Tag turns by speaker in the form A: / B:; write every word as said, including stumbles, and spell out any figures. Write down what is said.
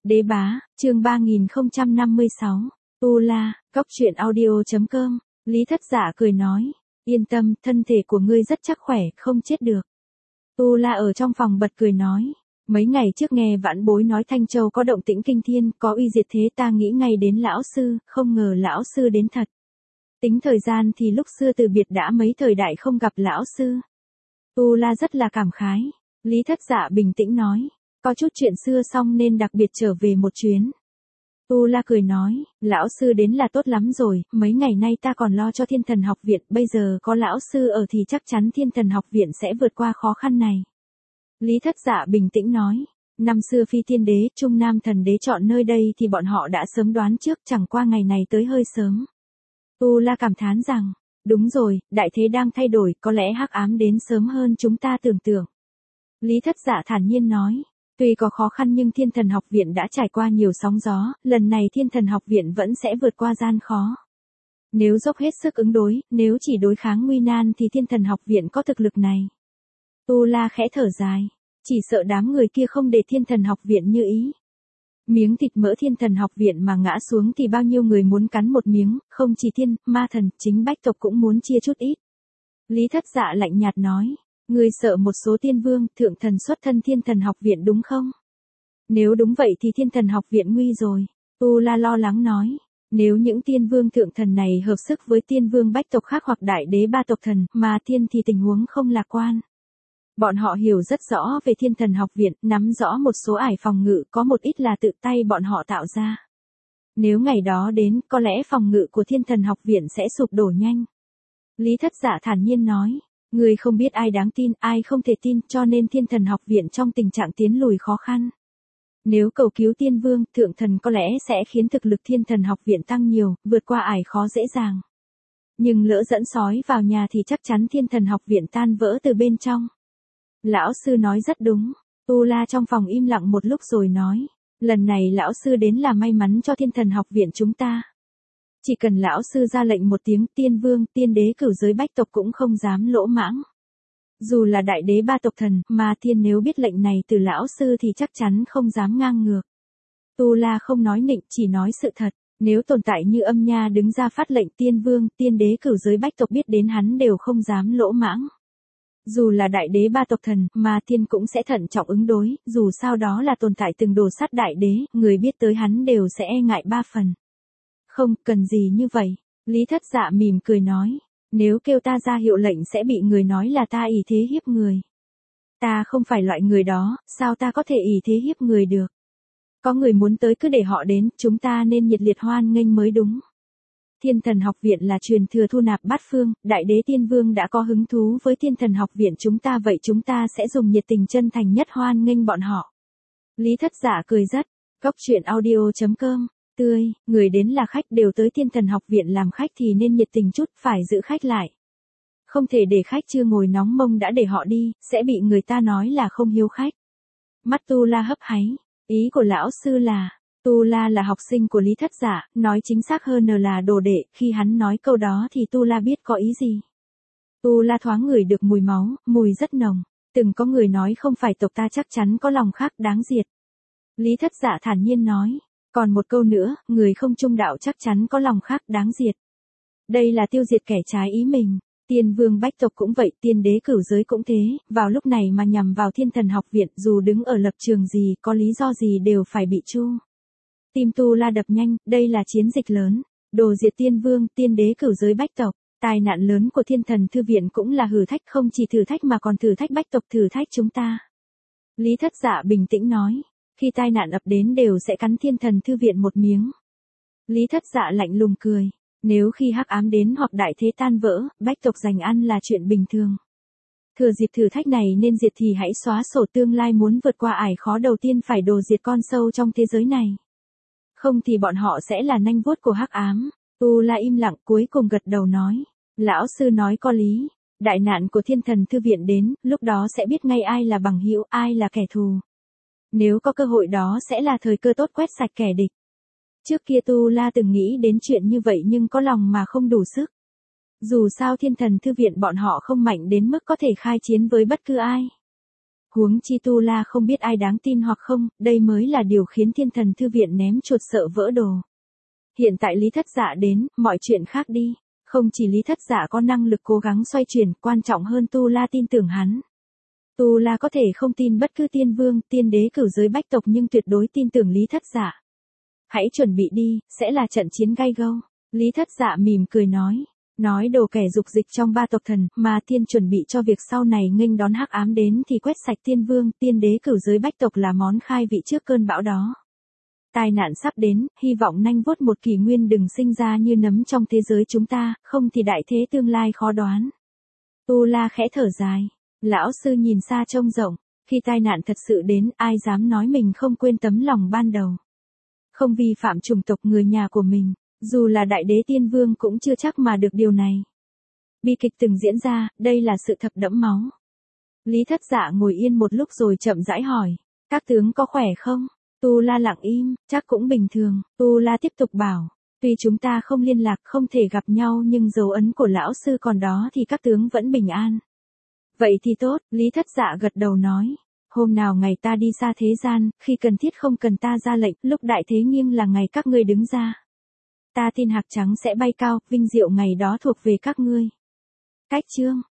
A: Đế bá, chương ba nghìn không trăm năm mươi sáu. Tu La, cóc truyện audio chấm com. Lý Thất Dạ cười nói, yên tâm, thân thể của ngươi rất chắc khỏe, không chết được. Tu La ở trong phòng bật cười nói, mấy ngày trước nghe vãn bối nói Thanh Châu có động tĩnh kinh thiên, có uy diệt thế, ta nghĩ ngay đến lão sư, không ngờ lão sư đến thật. Tính thời gian thì lúc xưa từ biệt đã mấy thời đại không gặp lão sư. Tu La rất là cảm khái. Lý Thất Dạ bình tĩnh nói, có chút chuyện xưa xong nên đặc biệt trở về một chuyến. Tu La cười nói, lão sư đến là tốt lắm rồi, mấy ngày nay ta còn lo cho Thiên Thần học viện, bây giờ có lão sư ở thì chắc chắn Thiên Thần học viện sẽ vượt qua khó khăn này. Lý Thất Dạ bình tĩnh nói, năm xưa Phi Tiên Đế, Trung Nam Thần Đế chọn nơi đây thì bọn họ đã sớm đoán trước, chẳng qua ngày này tới hơi sớm. Tu La cảm thán rằng, đúng rồi, đại thế đang thay đổi, có lẽ hắc ám đến sớm hơn chúng ta tưởng tượng. Lý Thất Dạ thản nhiên nói, tuy có khó khăn nhưng Thiên Thần học viện đã trải qua nhiều sóng gió, lần này Thiên Thần học viện vẫn sẽ vượt qua gian khó. Nếu dốc hết sức ứng đối, nếu chỉ đối kháng nguy nan thì Thiên Thần học viện có thực lực này. Tu La khẽ thở dài, chỉ sợ đám người kia không để Thiên Thần học viện như ý. Miếng thịt mỡ Thiên Thần học viện mà ngã xuống thì bao nhiêu người muốn cắn một miếng, không chỉ thiên, ma thần, chính bách tộc cũng muốn chia chút ít. Lý Thất Dạ lạnh nhạt nói, ngươi sợ một số tiên vương, thượng thần xuất thân Thiên Thần học viện đúng không? Nếu đúng vậy thì Thiên Thần học viện nguy rồi. Tu La lo lắng nói, nếu những tiên vương thượng thần này hợp sức với tiên vương bách tộc khác hoặc đại đế ba tộc thần, mà thiên thì tình huống không lạc quan. Bọn họ hiểu rất rõ về Thiên Thần học viện, nắm rõ một số ải phòng ngự, có một ít là tự tay bọn họ tạo ra. Nếu ngày đó đến, có lẽ phòng ngự của Thiên Thần học viện sẽ sụp đổ nhanh. Lý Thất Dạ thản nhiên nói, người không biết ai đáng tin, ai không thể tin, cho nên Thiên Thần học viện trong tình trạng tiến lùi khó khăn. Nếu cầu cứu tiên vương, thượng thần có lẽ sẽ khiến thực lực Thiên Thần học viện tăng nhiều, vượt qua ải khó dễ dàng. Nhưng lỡ dẫn sói vào nhà thì chắc chắn Thiên Thần học viện tan vỡ từ bên trong. Lão sư nói rất đúng. Tu La trong phòng im lặng một lúc rồi nói, lần này lão sư đến là may mắn cho Thiên Thần học viện chúng ta. Chỉ cần lão sư ra lệnh một tiếng, tiên vương, tiên đế cửu giới bách tộc cũng không dám lỗ mãng. Dù là đại đế ba tộc thần, mà thiên nếu biết lệnh này từ lão sư thì chắc chắn không dám ngang ngược. Tu La không nói nịnh, chỉ nói sự thật. Nếu tồn tại như Âm Nha đứng ra phát lệnh, tiên vương, tiên đế cửu giới bách tộc biết đến hắn đều không dám lỗ mãng. Dù là đại đế ba tộc thần, mà thiên cũng sẽ thận trọng ứng đối, dù sao đó là tồn tại từng đồ sát đại đế, người biết tới hắn đều sẽ e ngại ba phần. Không, cần gì như vậy. Lý Thất Dạ mỉm cười nói, nếu kêu ta ra hiệu lệnh sẽ bị người nói là ta ỷ thế hiếp người. Ta không phải loại người đó, sao ta có thể ỷ thế hiếp người được. Có người muốn tới cứ để họ đến, chúng ta nên nhiệt liệt hoan nghênh mới đúng. Thiên Thần học viện là truyền thừa thu nạp bát phương, đại đế tiên vương đã có hứng thú với Thiên Thần học viện chúng ta, vậy chúng ta sẽ dùng nhiệt tình chân thành nhất hoan nghênh bọn họ. Lý Thất Dạ cười rất, cóc truyện audio chấm com, tươi, người đến là khách, đều tới Thiên Thần học viện làm khách thì nên nhiệt tình chút, phải giữ khách lại. Không thể để khách chưa ngồi nóng mông đã để họ đi, sẽ bị người ta nói là không hiếu khách. Mắt Tu La hấp háy, ý của lão sư là, Tu La là học sinh của Lý Thất Dạ, nói chính xác hơn là đồ đệ, khi hắn nói câu đó thì Tu La biết có ý gì. Tu La thoáng ngửi được mùi máu, mùi rất nồng, từng có người nói không phải tộc ta chắc chắn có lòng khác đáng diệt. Lý Thất Dạ thản nhiên nói, còn một câu nữa, người không trung đạo chắc chắn có lòng khác đáng diệt. Đây là tiêu diệt kẻ trái ý mình, tiên vương bách tộc cũng vậy, tiên đế cửu giới cũng thế, vào lúc này mà nhằm vào Thiên Thần học viện, dù đứng ở lập trường gì, có lý do gì đều phải bị chu. Tim Tu La đập nhanh, đây là chiến dịch lớn, đồ diệt tiên vương, tiên đế cửu giới bách tộc, tai nạn lớn của Thiên Thần thư viện cũng là thử thách, không chỉ thử thách mà còn thử thách bách tộc, thử thách chúng ta. Lý Thất Dạ bình tĩnh nói, khi tai nạn ập đến đều sẽ cắn Thiên Thần thư viện một miếng. Lý Thất Dạ lạnh lùng cười, nếu khi hắc ám đến hoặc đại thế tan vỡ, bách tộc giành ăn là chuyện bình thường. Thừa dịp thử thách này nên diệt thì hãy xóa sổ, tương lai muốn vượt qua ải khó đầu tiên phải đồ diệt con sâu trong thế giới này. Không thì bọn họ sẽ là nanh vuốt của hắc ám. Tu La im lặng cuối cùng gật đầu nói, lão sư nói có lý, đại nạn của Thiên Thần thư viện đến, lúc đó sẽ biết ngay ai là bằng hữu, ai là kẻ thù. Nếu có cơ hội đó sẽ là thời cơ tốt quét sạch kẻ địch. Trước kia Tu La từng nghĩ đến chuyện như vậy nhưng có lòng mà không đủ sức. Dù sao Thiên Thần thư viện bọn họ không mạnh đến mức có thể khai chiến với bất cứ ai. Huống chi Tu La không biết ai đáng tin hoặc không, đây mới là điều khiến Thiên Thần Thư Viện ném chuột sợ vỡ đồ. Hiện tại Lý Thất Dạ đến, mọi chuyện khác đi. Không chỉ Lý Thất Dạ có năng lực cố gắng xoay chuyển, quan trọng hơn Tu La tin tưởng hắn. Tu La có thể không tin bất cứ tiên vương, tiên đế cửu giới bách tộc nhưng tuyệt đối tin tưởng Lý Thất Dạ. Hãy chuẩn bị đi, sẽ là trận chiến gay gâu. Lý Thất Dạ mỉm cười nói. Nói đồ kẻ dục dịch trong ba tộc thần, mà tiên chuẩn bị cho việc sau này nghênh đón hắc ám đến thì quét sạch tiên vương, tiên đế cửu giới bách tộc là món khai vị trước cơn bão đó. Tai nạn sắp đến, hy vọng nanh vuốt một kỷ nguyên đừng sinh ra như nấm trong thế giới chúng ta, không thì đại thế tương lai khó đoán. Tu La khẽ thở dài. Lão sư nhìn xa trông rộng, khi tai nạn thật sự đến, ai dám nói mình không quên tấm lòng ban đầu. Không vi phạm chủng tộc người nhà của mình, dù là đại đế tiên vương cũng chưa chắc mà được điều này. Bi kịch từng diễn ra, đây là sự thật đẫm máu. Lý Thất Dạ ngồi yên một lúc rồi chậm rãi hỏi, các tướng có khỏe không? Tu La lặng im, chắc cũng bình thường. Tu La tiếp tục bảo, tuy chúng ta không liên lạc, không thể gặp nhau nhưng dấu ấn của lão sư còn đó thì các tướng vẫn bình an. Vậy thì tốt, Lý Thất Dạ gật đầu nói. Hôm nào ngày ta đi xa thế gian, khi cần thiết không cần ta ra lệnh, lúc đại thế nghiêng là ngày các ngươi đứng ra. Ta tin hạc trắng sẽ bay cao, vinh diệu ngày đó thuộc về các ngươi. Cách chương